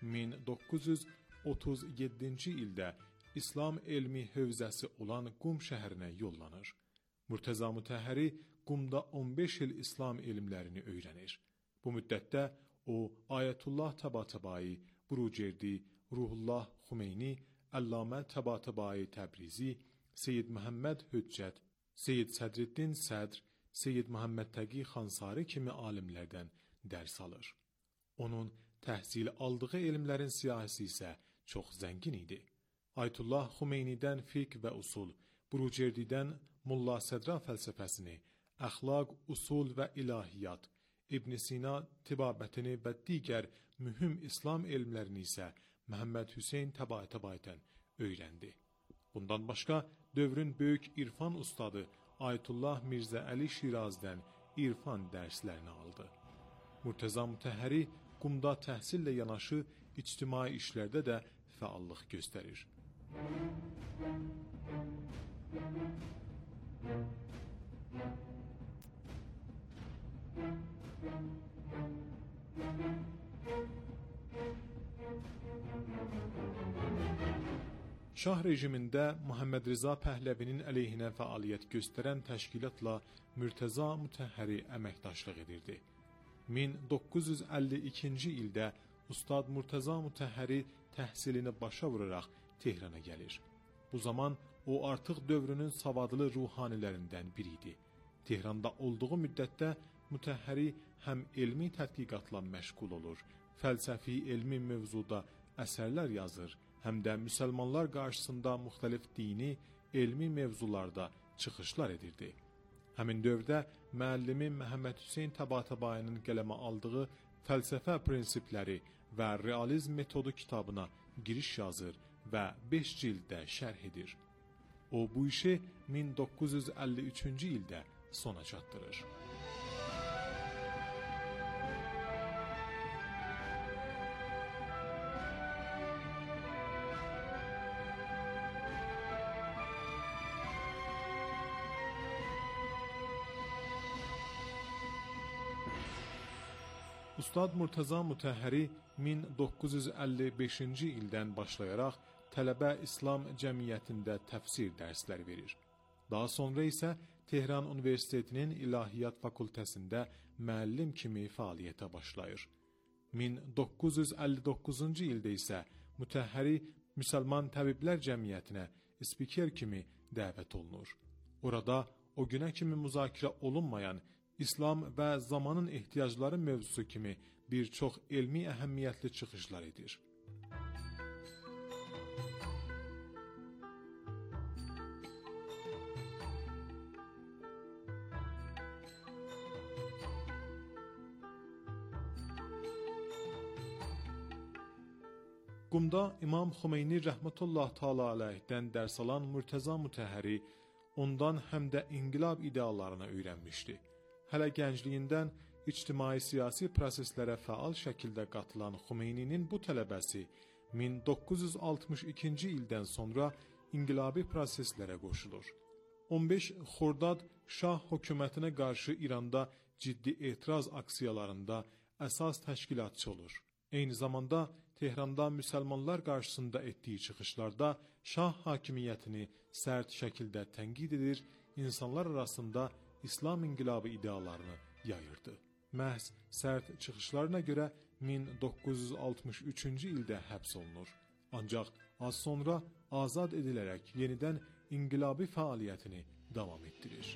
1937-ci ildə İslam elmi hövzəsi olan Qum şəhərinə yollanır. Murteza Mutahhari Qumda 15 il İslam elmlərini öyrənir. Bu müddətdə o Ayətullah Təbatabai, Burucerdi, Ruhullah Xumeyni, Əllamə Təbatabai Təbrizi, Seyyid Məhəmməd Hüccət, Seyyid Sədriddin Sədr, Seyyid Məhəmməd Təqi Xansari kimi alimlərdən dərs alır. Onun təhsil aldığı elmlərin siyahisi isə çox zəngin idi. Ayətullah Xumeynidən fiqh və usul, Burucerdidən Mulla Sədra fəlsəfəsini, əxlaq, usul və ilahiyyat, İbn Sina tibabətini və digər mühüm İslam elmlərini isə Məhəmməd Hüseyn Təbatabaydən öyrəndi. Bundan başqa dövrün böyük irfan ustadı Ayətullah Mirzə Əli Şirazdən irfan dərslərini aldı. Murteza Mutahhari Qumda təhsillə yanaşı ictimai işlərdə də fəallıq göstərir. Şah rejimində Muhammed Rıza Pəhləvinin əleyhinə fəaliyyət göstərən təşkilatla Murteza Mutahhari əməkdaşlıq edirdi. 1952-ci ildə Ustad Murteza Mutahhari təhsilini başa vuraraq Tehrana gəlir. Bu zaman o artıq dövrünün savadlı ruhanilərindən biri idi. Tehranda olduğu müddətdə Mutahhari həm elmi tədqiqatla məşğul olur, fəlsəfi elmi mövzuda əsərlər yazır, həm də müsəlmanlar qarşısında müxtəlif dini, elmi mövzularda çıxışlar edirdi. Həmin dövrdə müəllimi Məhəmməd Hüseyn Təbatabayının qələmə aldığı fəlsəfə prinsipləri və realizm metodu kitabına giriş yazır və 5 cilddə şərh edir. O bu işi 1953-cü ildə sona çatdırır. Ustad Murteza Mutahhari 1955-ci ildən başlayaraq tələbə İslam cəmiyyətində təfsir dərsləri verir. Daha sonra isə Tehran Universitetinin İlahiyyat Fakültəsində müəllim kimi fəaliyyətə başlayır. 1959-cu ildə isə Mutahhari Müsəlman Təbiblər Cəmiyyətinə spiker kimi dəvət olunur. Orada o günə kimi müzakirə olunmayan İslam və zamanın ehtiyacları mövzusu kimi bir çox elmi əhəmiyyətli çıxışlar edir. Qumda İmam Xumeyni rəhmətullah təala aleyhdən dərs alan Murteza Mutahhari ondan həm də inqilab ideallarını öyrənmişdi. Hələ gəncliyindən ictimai-siyasi proseslərə fəal şəkildə qatılan Xumeyninin bu tələbəsi 1962-ci ildən sonra inqilabi proseslərə qoşulur. 15 Xordad Şah hökumətinə qarşı İranda ciddi etiraz aksiyalarında əsas təşkilatçı olur. Eyni zamanda Tehranda müsəlmanlar qarşısında etdiyi çıxışlarda Şah hakimiyyətini sərt şəkildə tənqid edir, insanlar arasında İslam inqilabı idealarını yayırdı. Məhz sərt çıxışlarına görə 1963-cü ildə həbs olunur. Ancaq az sonra azad edilərək yenidən inqilabi fəaliyyətini davam etdirir.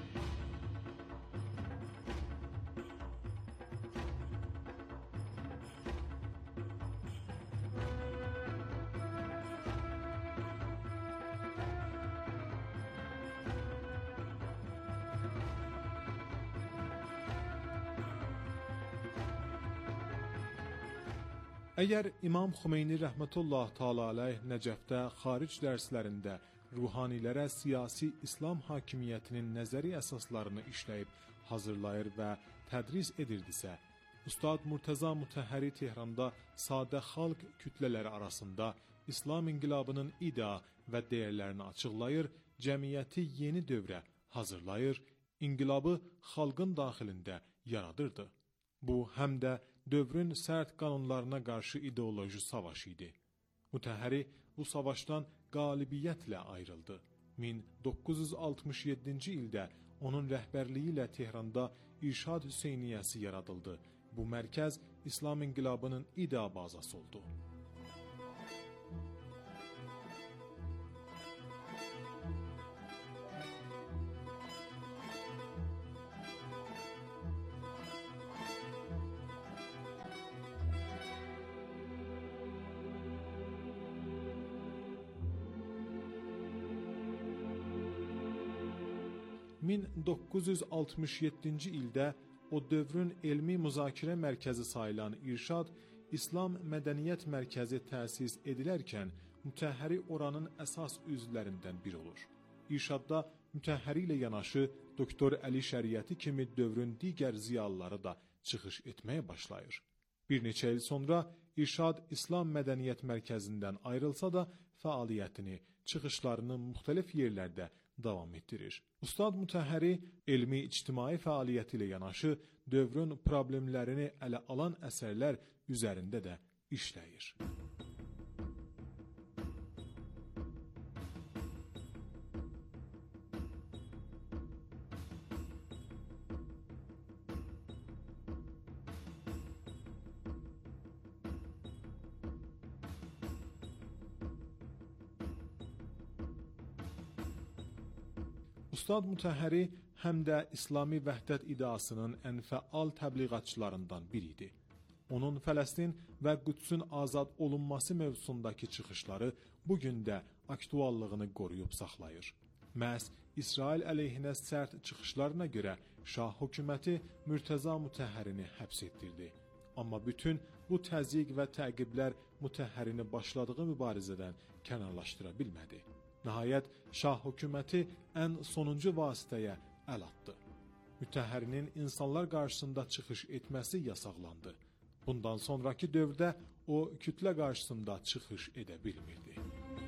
Əgər İmam Xümeyni rəhmətullah təala əleyh Nəcəfdə xaric dərslərində ruhanilərə siyasi İslam hakimiyyətinin nəzəri əsaslarını işləyib hazırlayır və tədris edirdisə, Ustad Murtəza Mutəhhəri Tehranda sadə xalq kütlələri arasında İslam inqilabının idea və dəyərlərini açıqlayır, cəmiyyəti yeni dövrə hazırlayır, inqilabı xalqın daxilində yaradırdı. Bu, həm də dövrün sərt qanunlarına qarşı ideoloji savaş idi. Mutəhhəri bu savaşdan qalibiyyətlə ayrıldı. 1967-ci ildə onun rəhbərliyi ilə Tehranda İrşad Hüseyniyyəsi yaradıldı. Bu mərkəz İslam inqilabının idea bazası oldu. ...1967-ci ildə o dövrün elmi müzakirə mərkəzi sayılan İrşad İslam Mədəniyyət Mərkəzi təsis edilərkən Mutəhhəri oranın əsas üzvlərindən biri olur. İrşadda Mutəhhəri ilə yanaşı Doktor Əli Şəriəti kimi dövrün digər ziyalıları da çıxış etməyə başlayır. Bir neçə il sonra İrşad İslam Mədəniyyət Mərkəzindən ayrılsa da fəaliyyətini, çıxışlarını müxtəlif yerlərdə davam etdirir. Ustad Mutəhhəri elmi-ictimai fəaliyyəti ilə yanaşı dövrün problemlərini ələ alan əsərlər üzərində də işləyir. Ustad Mutəhhəri həm də İslami vəhdət iddiasının ən fəal təbliğatçılarından biri idi. Onun Fələstin və Qüdsün azad olunması mövzusundakı çıxışları bugün də aktuallığını qoruyub saxlayır. Məhz İsrail əleyhinə sərt çıxışlarına görə Şah hökuməti Murtəza Mutəhhərini həbs etdirdi. Amma bütün bu təzyiq və təqiblər Mutəhhərini başladığı mübarizədən kənarlaşdıra bilmədi. Nəhayət, Şah hökuməti ən sonuncu vasitəyə əl atdı. Mutəhhərinin insanlar qarşısında çıxış etməsi yasaqlandı. Bundan sonraki dövrdə o kütlə qarşısında çıxış edə bilmirdi.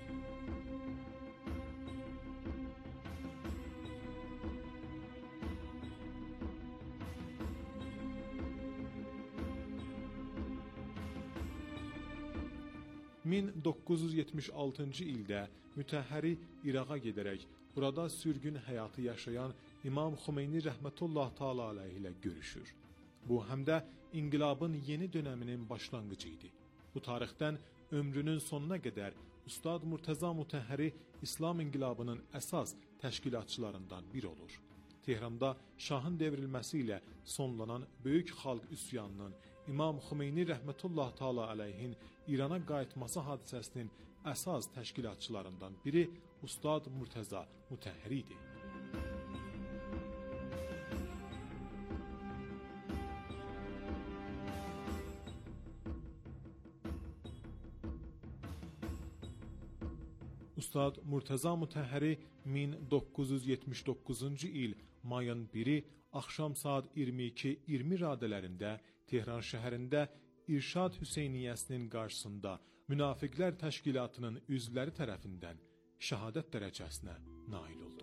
...1976-cı ildə Mutəhhəri İraqa gedərək burada sürgün həyatı yaşayan İmam Xümeyni rəhmətullah təala əleyh ilə görüşür. Bu, həm də inqilabın yeni dönəminin başlanğıcı idi. Bu tarixdən ömrünün sonuna qədər Ustad Murtəza Mutəhhəri İslam inqilabının əsas təşkilatçılarından biri olur. Tehranda Şahın devrilməsi ilə sonlanan böyük xalq üsyanının İmam Xümeyni rəhmətullah təala əleyhin İrana qayıtması hadisəsinin əsas təşkilatçılarından biri Ustad Murtəza Mutəhhəri idi. Ustad Murtəza Mutəhhəri 1979-cu il mayın 1-i axşam saat 22:20 radələrində Tehran şəhərində İrşad Hüseyniyyəsinin qarşısında Münafiqlər Təşkilatının üzvləri tərəfindən şəhadət dərəcəsinə nail oldu.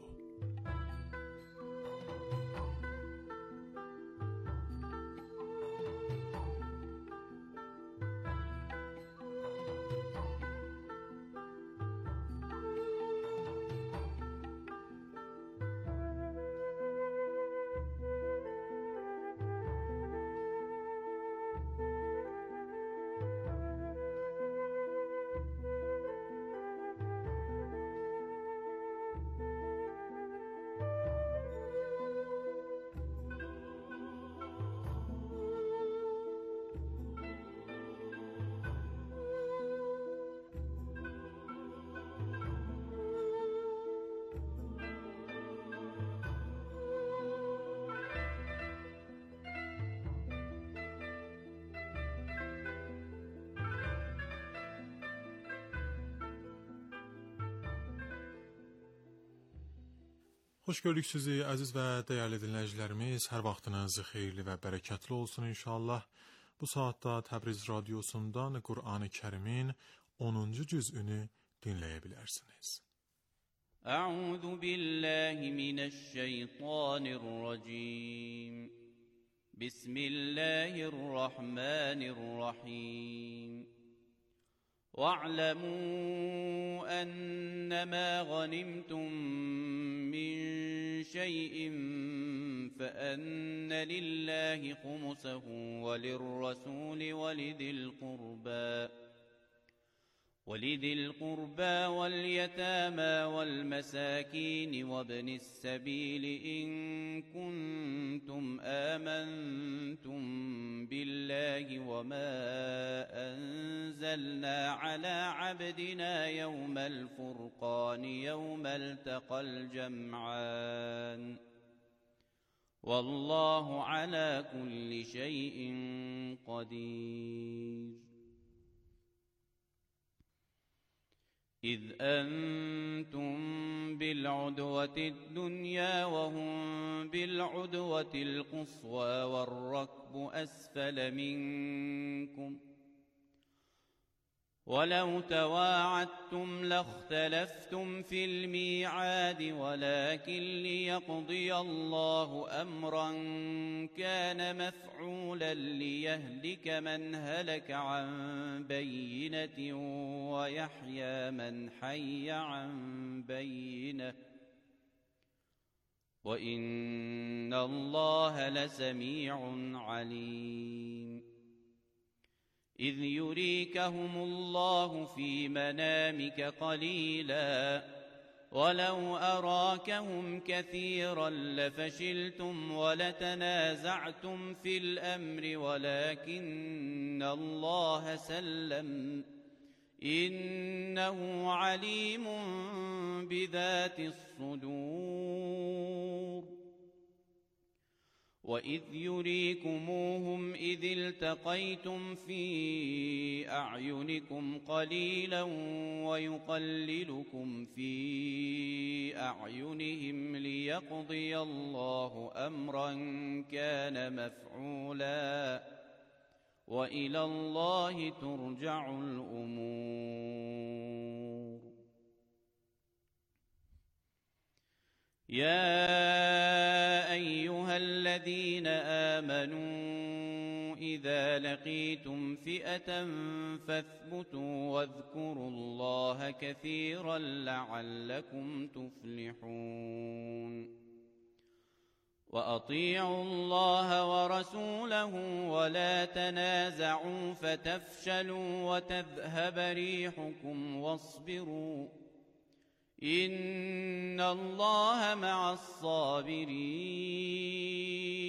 Xoş gördük sizi əziz və dəyərli dinləyicilərimiz. Hər vaxtınız xeyirli və bərəkətli olsun inşallah. Bu saatda Təbriz radiosundan Qur'an-ı Kərimin 10-cu cüzünü dinləyə bilərsiniz. Əuzu billahi mineşşeytanirracim. Bismillahirrahmanirrahim. وَاعْلَمُوا أَنَّمَا غَنِمْتُم مِّن شَيْءٍ فَأَنَّ لِلَّهِ خُمُسَهُ وَلِلرَّسُولِ وَلِذِي الْقُرْبَى وَالْيَتَامَى وَالْمَسَاكِينِ وَابْنِ السَّبِيلِ إِن كُنتُمْ آمَنتُم بِاللَّهِ وَمَا أَنزَلْنَا عَلَى عَبْدِنَا يَوْمَ الْفُرْقَانِ يَوْمَ الْتَقَى الْجَمْعَانِ وَاللَّهُ عَلَى كُلِّ شَيْءٍ قَدِيرٌ. إِذْ أَنْتُمْ بِالْعُدْوَةِ الدُّنْيَا وَهُمْ بِالْعُدْوَةِ الْقُصْوَى وَالرَّكْبُ أَسْفَلَ مِنْكُمْ وَلَوْ تَوَاعَدتُّمْ لَاخْتَلَفْتُمْ فِي الْمِيعَادِ وَلَكِنْ لِيَقْضِيَ اللَّهُ أَمْرًا كَانَ مَفْعُولًا لِيَهْلِكَ مَنْ هَلَكَ عَنْ بَيِّنَةٍ وَيَحْيَى مَنْ حَيَّ عَنْ بَيِّنَةٍ وَإِنَّ اللَّهَ لَسَمِيعٌ عَلِيمٌ. إِذْ يُرِيكَهُمُ اللَّهُ فِي مَنَامِكَ قَلِيلًا وَلَوْ أَرَاكَهُمْ كَثِيرًا لَفَشِلْتُمْ وَلَتَنَازَعْتُمْ فِي الْأَمْرِ وَلَكِنَّ اللَّهَ سَلَّمَ إِنَّهُ عَلِيمٌ بِذَاتِ الصُّدُورِ. وَإِذْ يُرِيكُمُوهُمْ إِذِ الْتَقَيْتُمْ فِي أَعْيُنِكُمْ قَلِيلًا وَيُقَلِّلُكُمْ فِي أَعْيُنِهِمْ لِيَقْضِيَ اللَّهُ أَمْرًا كَانَ مَفْعُولًا وَإِلَى اللَّهِ تُرْجَعُ الْأُمُورُ. يَا أَيُّهَا الَّذِينَ آمَنُوا إِذَا لَقِيتُمْ فِئَةً فَاثْبُتُوا وَاذْكُرُوا اللَّهَ كَثِيرًا لَعَلَّكُمْ تُفْلِحُونَ. وَأَطِيعُوا اللَّهَ وَرَسُولَهُ وَلَا تَنَازَعُوا فَتَفْشَلُوا وَتَذْهَبَ رِيحُكُمْ وَاصْبِرُوا إِنَّ اللَّهَ مَعَ الصَّابِرِينَ.